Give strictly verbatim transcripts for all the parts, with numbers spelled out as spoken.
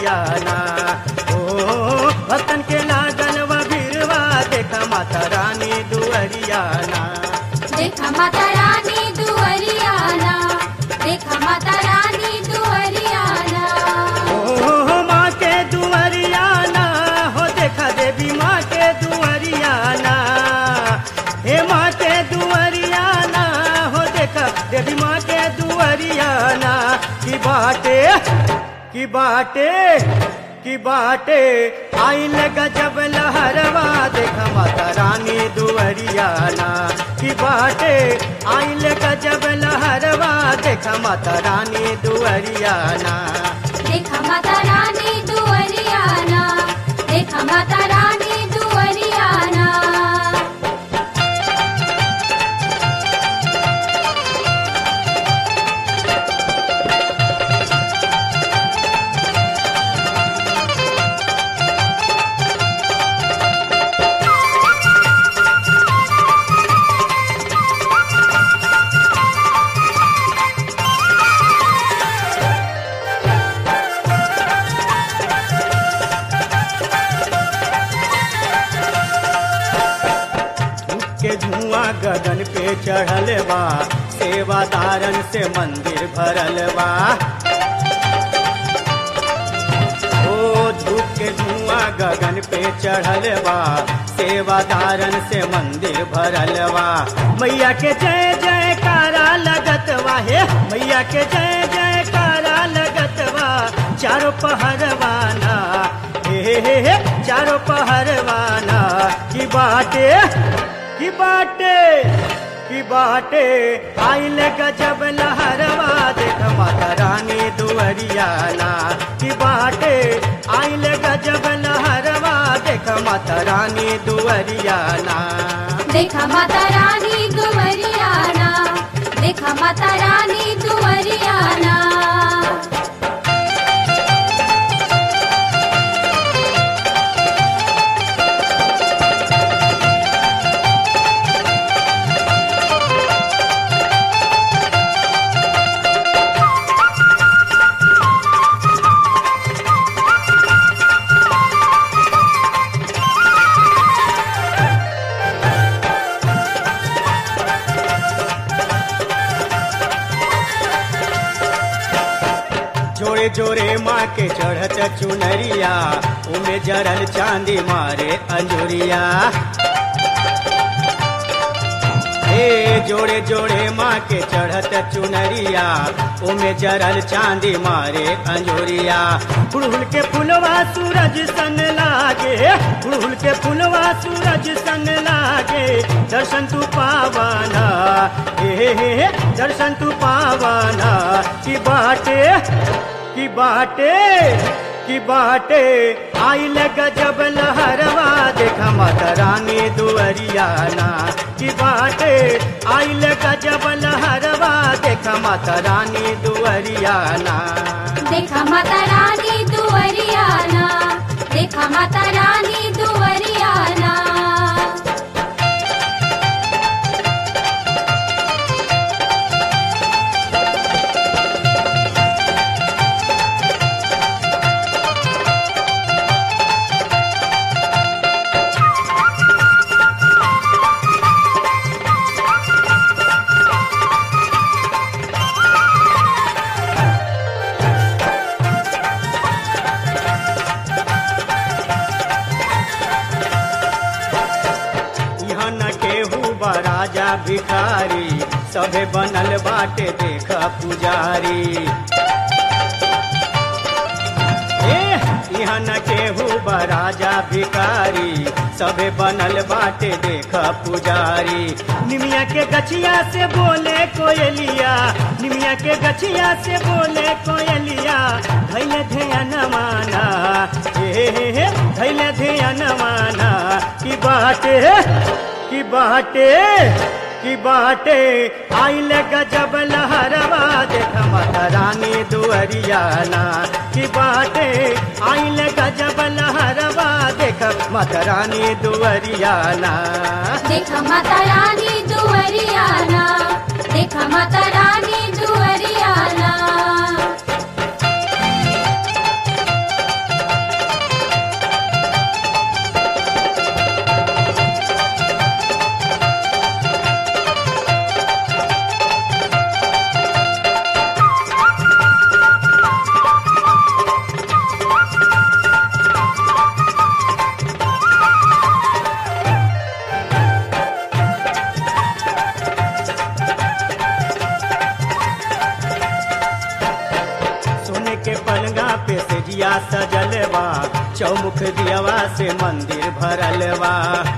दुअरियाना। ओ भक्तन के लागल व भीरवा देखा माता रानी दुअरियाना। देखा माता रानी दुअरियाना, देखा माता रानी दुअरियाना। ओ माँ के दुअरियाना हो देखा देवी माँ के दुअरियाना। हे माँ के दुअरियाना हो देखा देवी माँ के दुअरियाना। की बाटे की बाटे की बाटे आइल गजब लहरवा देखा माता रानी दुअरियाना। की बाटे आइल गजब लहरवा देखा माता रानी दुअरियाना। देखा माता रानी दुअरियाना, देखा माता रानी दुअरियाना। धुआं गगन पे चढ़ल बा सेवादारन से मंदिर भरल बा। ओ धूप के धुआं गगन पे चढ़ल बा सेवादारन से मंदिर भरल बा। मैया के जय जयकारा लगत बा हे मैया के जय जयकारा लगत बा। चारों पहरवाना हे हे हे चारों पहरवाना। की बाटे की बाटे की बाटे आइल गजब लहरवा देखा माता रानी दुअरियाना। की बाटे आइल गजब लहरवा देखा माता रानी दुअरियाना। देखा माता रानी दुअरियाना, देखा माता रानी दुअरियाना। जोरे जोरे माँ के चढ़त चुनरिया उमे जरल चांदी मारे अंजुरिया। हे जोड़े जोड़े माँ के चढ़त चुनरिया उमे जरल चांदी मारे अंजुरिया। फुलहुल के फुलवा सूरज सन लागे फुलहुल के फुलवा सूरज सन लागे। दर्शन तू पावाना हे हे हे दर्शन तू पावाना। की बाटे की बाटे की बाटे आइल गजब लहरवा देखा माता रानी दुअरियाना। की बाटे आइल गजब लहरवा देखा माता रानी दुअरियाना। देखा माता रानी दुअरियाना, देखा माता रानी दुअरियाना। राजा भिखारी सभे बनल बाटे देखा पुजारी। यहाँ न केहू बा राजा भिखारी सभे बनल बाटे देखा पुजारी। निमिया के गछिया से बोले कोयलिया निमिया के गछिया से बोले कोयलिया। धैले ध्यान माना हे हे हे धैले ध्यान माना। की बाटे की बाटे की बाटे आइल गजब लहरवा देखा माता रानी दुअरियाना। की बाटे आइल गजब लहरवा देखा माता रानी दुअरियाना। देखा माता रानी दुअरियाना, देखा माता रानी दुअरियाना। सेजिया सजलवा चौमुख दियवा से मंदिर भरलवा।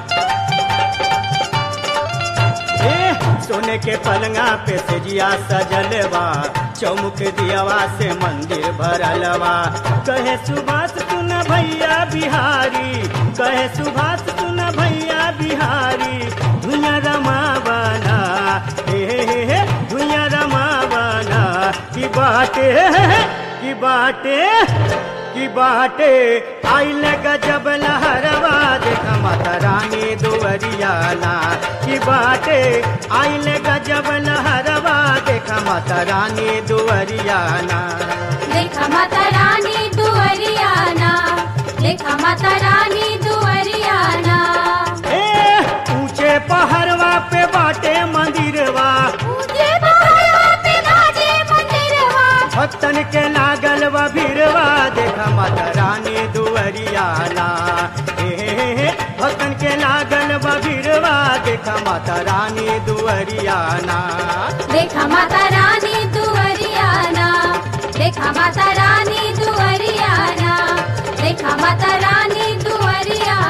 ए सोने के पलंगा पे सेजिया सजलवा चौमुख दियवा से मंदिर भरलवा। कहे सुभाष सुन भैया बिहारी, कहे सुभाष सुन भैया बिहारी, धुइया रमावना हे हे हे धुइया रमावना की बाटे की बाटे की बाटे आइल गजब लहरवा देखा माता रानी दुवरियाना की बाटे आइल गजब लहरवा देखा माता रानी दुवरियाना। देखा माता रानी दुवरियाना, देखा माता रानी दुवरियाना। ए ऊंचे पहाड़वा पे बाटे मंदिरवा, ऊंचे पहाड़वा पे बाटे मंदिरवा, भक्तन के लागल व भीरवा देखा माता रानी दुवरियाना। हे हे हे भक्तन के लागल व भीरवा देखा माता रानी दुवरियाना। देखा माता रानी दुवरियाना, देखा माता रानी दुवरियाना, देखा माता रानी दुवरियाना।